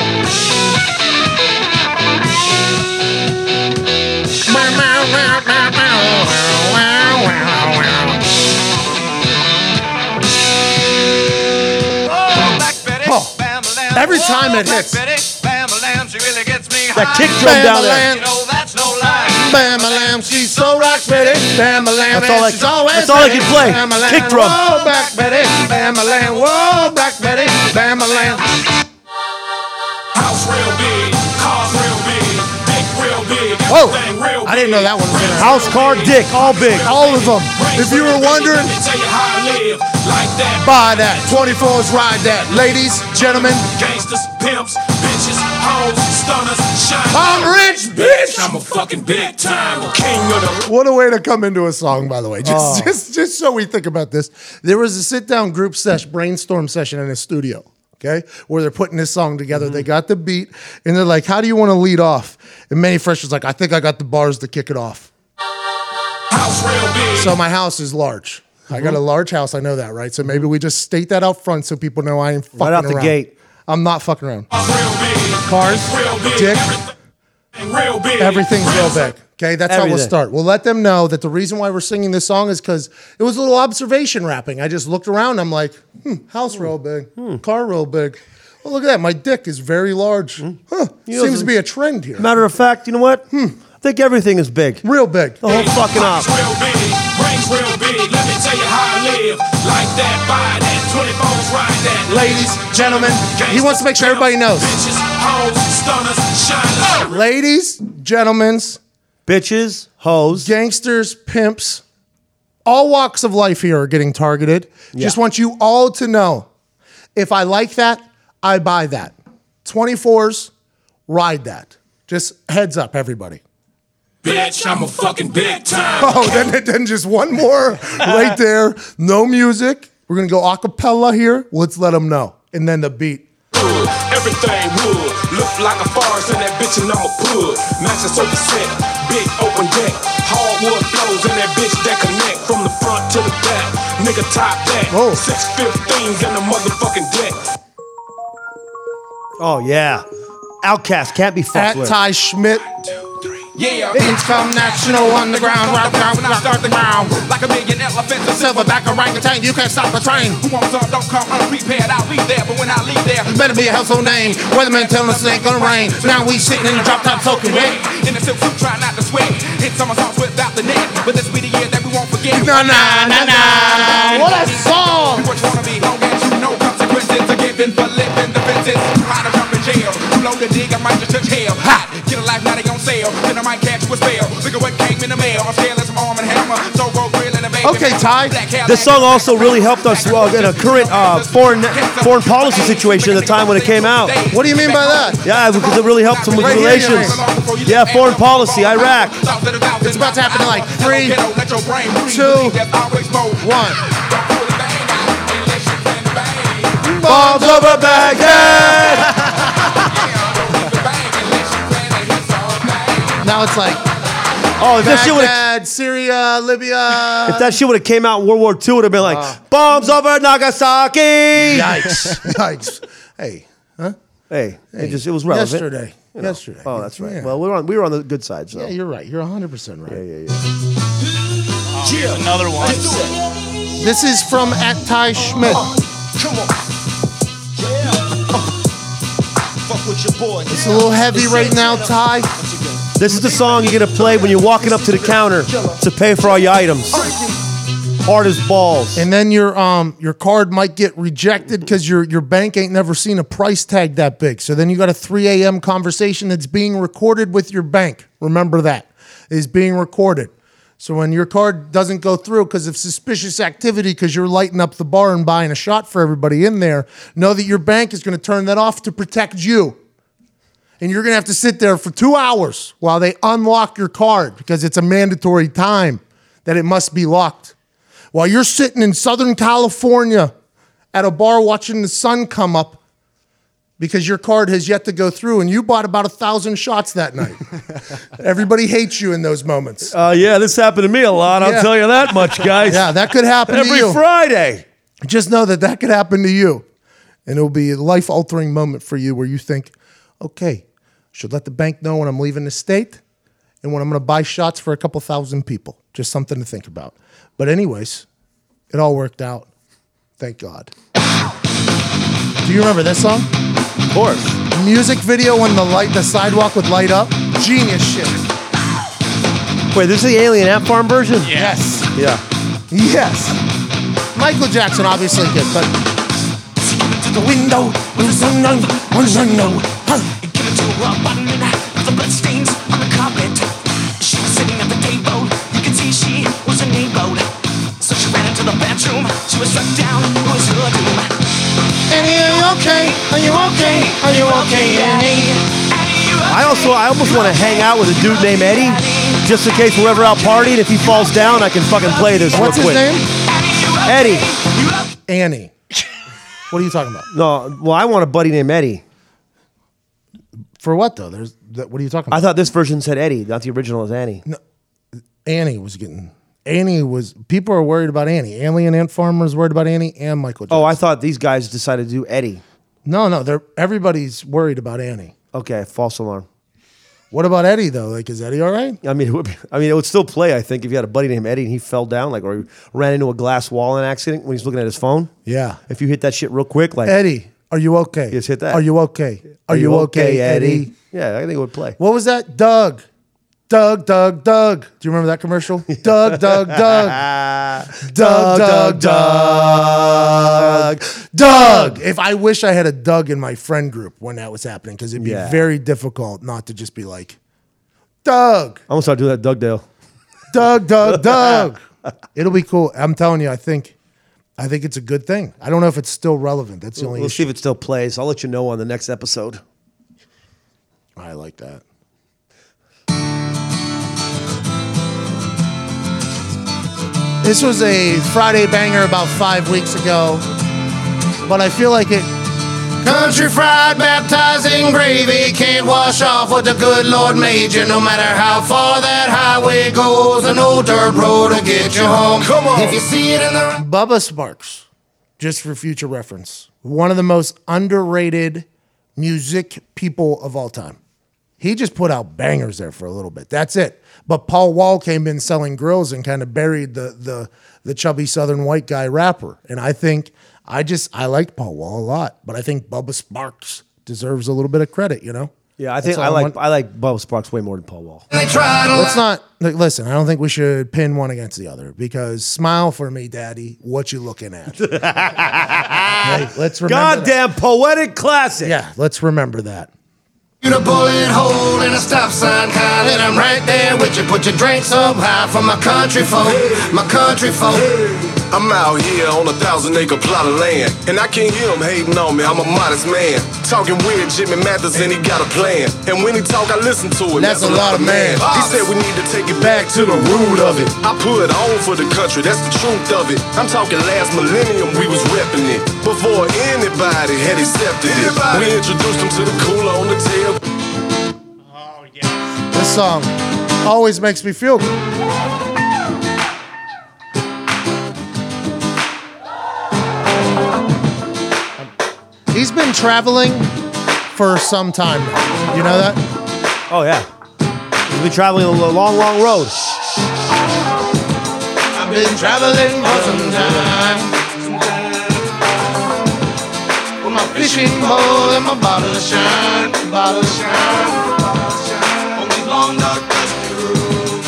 Oh. Every time it hits. That kick drum down there. Bam-a-lam, she's so rock Betty. Bam-a-lam, That's all I- she's always that's all I Betty. can play. Bam-a-lam, Kick drum. Whoa, back Betty. Bam-a-lam, whoa, back Betty. Bam-a-lam. House real big, cars real big, dick real big, Whoa. everything real big. I didn't know that one was in House, car, dick, all big. All of them. If you were wondering, Let me tell you how I live, like that. buy that. twenty-fours ride that. Ladies, gentlemen, Gangsters, pimps, bitches, hoes, stunners, shiners. I'm rich, bitch. I'm a fucking big time king of the. What a way to come into a song, by the way. Just, just, just so we think about this. There was a sit-down group sesh, brainstorm session in a studio, okay, where they're putting this song together. They got the beat, and they're like, how do you want to lead off? And Manny Fresh was like, I think I got the bars to kick it off. House real big. So my house is large. I got a large house. I know that, right? So maybe we just state that out front so people know I ain't fucking Right out the around. gate. I'm not fucking around. Real big. Cars, Real big. dick, Everything real big. everything's real big. Okay, that's how we'll Everything. start. We'll let them know that the reason why we're singing this song is because it was a little observation rapping. I just looked around. I'm like, hmm, house real big, car real big. Well, look at that. My dick is very large. Huh, You know, seems to be a trend here. Matter of fact, you know what? I think everything is big. Real big. The whole fucking House op. real big. Rings real big. Let me tell you how I live. Like that, buy that. twenty-fours ride that. Ladies, gentlemen, he wants to make sure everybody knows. Bitches, hoes, stunners, shiners. Ladies, gentlemen, Bitches, hoes. gangsters, pimps, all walks of life here are getting targeted. Just Yeah. want you all to know, if I like that, I buy that. twenty-fours, ride that. Just heads up, everybody. Bitch, I'm a fucking big time. Oh, then, then just one more right there. No music. We're going to go a cappella here. Let's let them know. And then the beat. Everything wood. Look like a forest in that bitch and I'm a pud. Matching sofa set. Big open deck. Hardwood flows in that bitch that connect from the front to the back. Nigga top that. Whoa. six fifteens in the motherfucking deck. Oh yeah. Outcast can't be fucked At with. Ty Schmidt. Yeah. Beans come national underground, rock, rock, When I rock, start rock the the ground. ground, like a million elephants, a Silverback orangutan, you can't stop the train. Who wants up, don't come unprepared. I'll be there, but when I leave there, Better be a household name. Weatherman telling us it ain't gonna rain. Now we sitting in the drop top soaking wet. in the silk suit, try not to sweat. Hit somersaults without the net, but this be the year that we won't forget. Nah, nah, nah, nah. What a song! What you wanna be, long as you know consequences are given for living the fences. Too high to jump in jail, too low to dig, I might just touch hell. Hot, get a life, now they on sale, then I might catch you a spell. Look at what came in the mail, I'm scaling some arm and hammer, so roll grill and a baby. Okay, Ty. This song also really helped us uh, in a current uh, foreign foreign policy situation at the time when it came out. What do you mean by that? Yeah, because it really helped some with Right here, relations. Yeah, foreign policy, Iraq. It's about to happen in like three, two, one. Bombs over Baghdad. Now it's like Oh, if that shit would have Baghdad, Syria, Libya. if that shit would have came out in World War Two, it would have been like Uh. bombs over Nagasaki. Yikes! Yikes! Hey, huh? Hey, it just it was relevant. Yesterday. You know. Yesterday. Oh, that's right. Yeah. Well, we were on we were on the good side. So Yeah, you're right. You're one hundred percent right. yeah, yeah, yeah. Oh, here's another one. This is from at Ty Schmidt. Come on. Yeah. Fuck with your boy. It's a little heavy right now, Ty. This is the song you're gonna play when you're walking up to the counter to pay for all your items. Hard as balls. And then your um your card might get rejected because your your bank ain't never seen a price tag that big. So then you got a three a.m. conversation that's being recorded with your bank. Remember that. It is being recorded. So when your card doesn't go through because of suspicious activity, because you're lighting up the bar and buying a shot for everybody in there, know that your bank is going to turn that off to protect you. And you're going to have to sit there for two hours while they unlock your card because it's a mandatory time that it must be locked. While you're sitting in Southern California at a bar watching the sun come up because your card has yet to go through and you bought about a thousand shots that night. Everybody hates you in those moments. Uh, yeah, this happened to me a lot. I'll Yeah. tell you that much, guys. Yeah, that could happen Every to you. Friday. Just know that that could happen to you. And it'll be a life-altering moment for you where you think, okay, should let the bank know when I'm leaving the state and when I'm going to buy shots for a couple thousand people. Just something to think about. But anyways, it all worked out. Thank God. Do you remember this song? Of course. Music video when the light, the sidewalk would light up. Genius shit. Wait, this is the Alien Ant Farm version? Yes. Yeah. Yes. Michael Jackson obviously did, but the window with the sun on, on, on, on. Give it to her button and the blood stains on the carpet. She was sitting at the table. You could see she was enabled. So she ran into the bathroom. She was struck down. It was her doom. Annie, are you okay? Are you okay? Are you okay, Annie? I also, I almost want to hang out with a dude named Eddie, just in case we're ever out partying. If he falls down, I can fucking play this What's real his quick. name? Eddie. Annie. What are you talking about? No, well, I want a buddy named Eddie. For what though? There's that, what are you talking about? I thought this version said Eddie, not the original is Annie. No, Annie was getting. Annie was. People are worried about Annie. Alien Ant Farmer's worried about Annie and Michael Jackson. Oh, I thought these guys decided to do Eddie. No, no. They're everybody's worried about Annie. Okay, false alarm. What about Eddie though? Like, is Eddie all right? I mean, it would be, I mean, it would still play. I think if you had a buddy named Eddie and he fell down, like, or he ran into a glass wall in an accident when he's looking at his phone. Yeah. If you hit that shit real quick, like Eddie, are you okay? Just hit that. Are you okay? Are, you okay, Eddie? Yeah, I think it would play. What was that? Doug. Doug, Doug, Doug. Do you remember that commercial? Doug, Doug, Doug. Doug, Doug, Doug. Doug. If I wish I had a Doug in my friend group when that was happening, because it'd be Yeah. very difficult not to just be like, Doug. I'm gonna start doing that, Dugdale. Doug, Doug, Doug. It'll be cool. I'm telling you, I think, I think it's a good thing. I don't know if it's still relevant. That's the only We'll issue. see if it still plays. I'll let you know on the next episode. I like that. This was a Friday banger about five weeks ago, but I feel like it. Country fried, baptized in gravy, can't wash off what the good Lord made you. No matter how far that highway goes, an old dirt road to get you home. Come on. If you see it in the Bubba Sparks, just for future reference, one of the most underrated music people of all time. He just put out bangers there for a little bit. That's it. But Paul Wall came in selling grills and kind of buried the the the chubby Southern white guy rapper. And I think I just I liked Paul Wall a lot, but I think Bubba Sparks deserves a little bit of credit. You know. Yeah, I think That's I all like want. I like Bubba Sparks way more than Paul Wall. Let's not like, listen. I don't think we should pin one against the other because smile for me, Daddy. What you looking at? Hey, let's remember. Goddamn poetic classic. Yeah, let's remember that. You the bullet hole in a stop sign kind, and I'm right there with you. Put your drinks up high for my country folk, my country folk. I'm out here on a thousand acre plot of land, and I can't hear him hating on me, I'm a modest man. Talking weird, Jimmy Mathers, and he got a plan. And when he talk, I listen to him, That's a lot of man. He said we need to take it back to the root of it. I put on for the country, that's the truth of it. I'm talking last millennium, we was repping it. Before anybody had accepted it. We introduced him to the cooler on the tail. This song always makes me feel good. He's been traveling for some time now. You know that? Oh, yeah. He's been traveling a long, long road. I've been traveling for some time. With my fishing pole and my bottle of shine, bottle of shine. On these long dark dusty roads,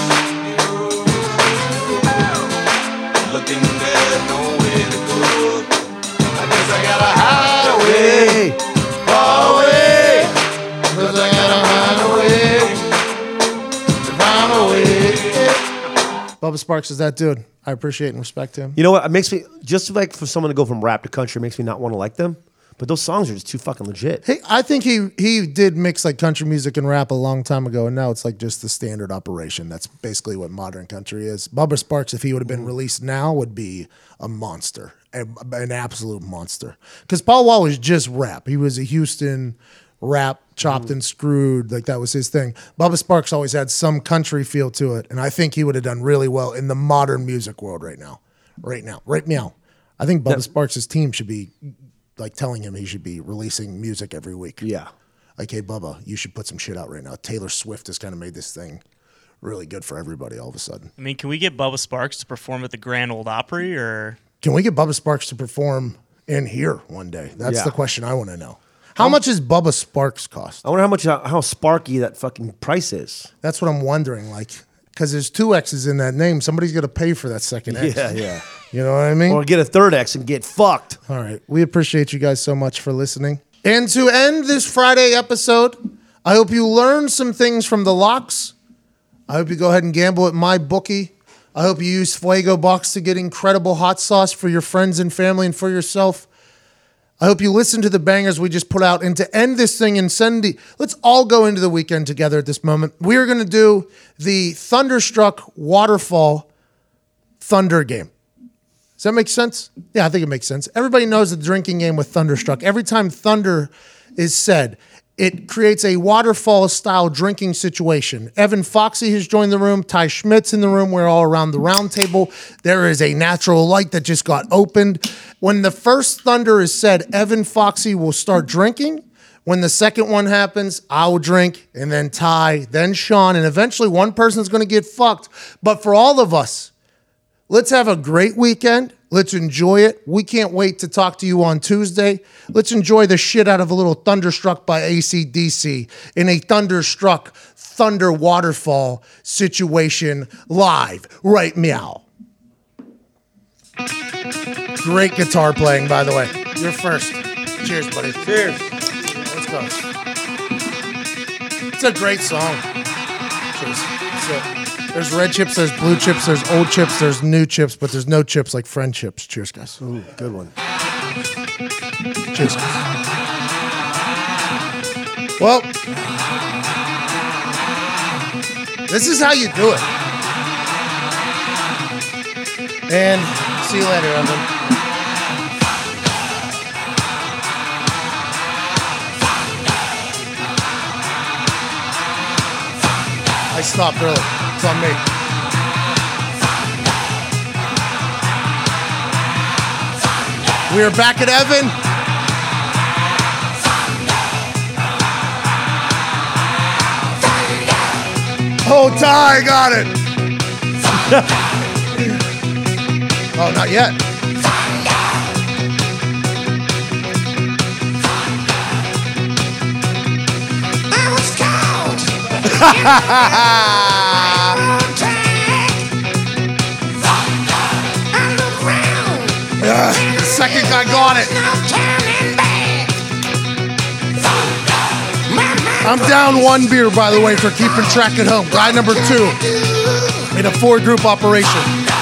looking there's nowhere to go. I guess I gotta hide away, far away. Cause I gotta hide away to find a way. Bubba Sparks is that dude. I appreciate and respect him. You know what? It makes me, just like for someone to go from rap to country, makes me not want to like them. But those songs are just too fucking legit. Hey, I think he he did mix like country music and rap a long time ago, and now it's like just the standard operation. That's basically what modern country is. Bubba Sparks, if he would have been released now, would be a monster, a, an absolute monster. Because Paul Wall was just rap. He was a Houston rap, chopped and screwed, like that was his thing. Bubba Sparks always had some country feel to it, and I think he would have done really well in the modern music world right now. Right now, right now. I think Bubba Yeah. Sparks' team should be like telling him he should be releasing music every week. Yeah. Like, hey, Bubba, you should put some shit out right now. Taylor Swift has kind of made this thing really good for everybody all of a sudden. I mean, can we get Bubba Sparks to perform at the Grand Ole Opry, or Can we get Bubba Sparks to perform in here one day? That's Yeah. the question I want to know. How much does Bubba Sparks cost? I wonder how much, how, how sparky that fucking price is. That's what I'm wondering. Like, because there's two X's in that name. Somebody's going to pay for that second X. Yeah, yeah. You know what I mean? Or get a third X and get fucked. All right. We appreciate you guys so much for listening. And to end this Friday episode, I hope you learned some things from the locks. I hope you go ahead and gamble at MyBookie. I hope you use Fuego Box to get incredible hot sauce for your friends and family and for yourself. I hope you listen to the bangers we just put out. And to end this thing and send the, let's all go into the weekend together at this moment. We are going to do the Thunderstruck Waterfall Thunder game. Does that make sense? Yeah, I think it makes sense. Everybody knows the drinking game with Thunderstruck. Every time thunder is said, it creates a waterfall-style drinking situation. Evan Foxy has joined the room. Ty Schmidt's in the room. We're all around the round table. There is a natural light that just got opened. When the first thunder is said, Evan Foxy will start drinking. When the second one happens, I will drink, and then Ty, then Sean, and eventually one person's going to get fucked. But for all of us, let's have a great weekend. Let's enjoy it. We can't wait to talk to you on Tuesday. Let's enjoy the shit out of a little Thunderstruck by A C D C in a Thunderstruck Thunder Waterfall situation live. Right meow. Great guitar playing, by the way. You're first. Cheers, buddy. Cheers. Let's go. It's a great song. Cheers. That's it. There's red chips, there's blue chips, there's old chips, there's new chips, but there's no chips like friend chips. Cheers, guys. Ooh, good one. Cheers, guys. Well, this is how you do it. And see you later, Evan. I stopped early. It's on me. We are back at Evan. Oh, Ty, got it. Oh, not yet. Yeah, the second guy got it. I'm down one beer, by the way, for keeping track at home. Guy number two in a four-group operation.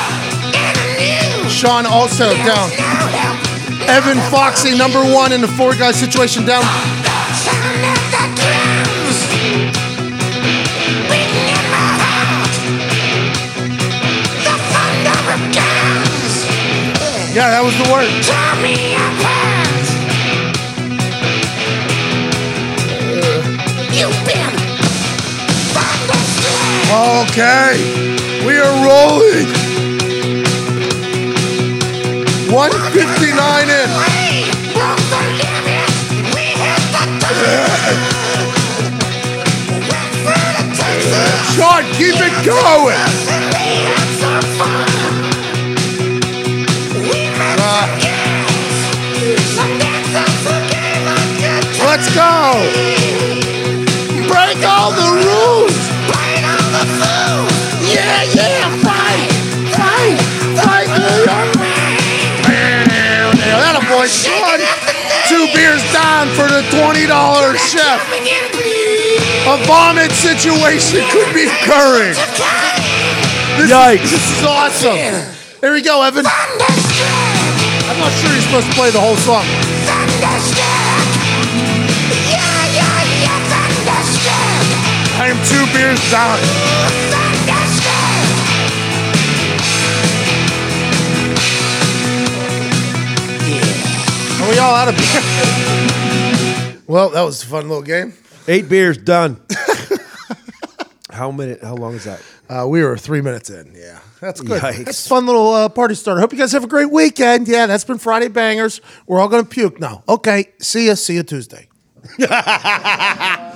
Sean also down. Evan Foxy, number one in the four-guy situation, down. Yeah, that was the word. Okay, we are rolling. one fifty-nine in. Sean, keep it going. Uh, let's go. Break all the rules. Yeah, yeah, fight, fight, fight, New York. That a boy, Sean. Two beers down for the twenty dollar chef. A vomit situation could be occurring. This Yikes. Is, this is awesome. Here we go, Evan. I'm not sure you're supposed to play the whole song. I am two beers down. Are we all out of beer? Well, that was a fun little game. Eight beers done. How minute? How long is that? Uh, we were three minutes in. Yeah, that's good. Yikes. That's a fun little uh, party starter. Hope you guys have a great weekend. Yeah, that's been Friday Bangers. We're all going to puke now. Okay, see ya. See you Tuesday.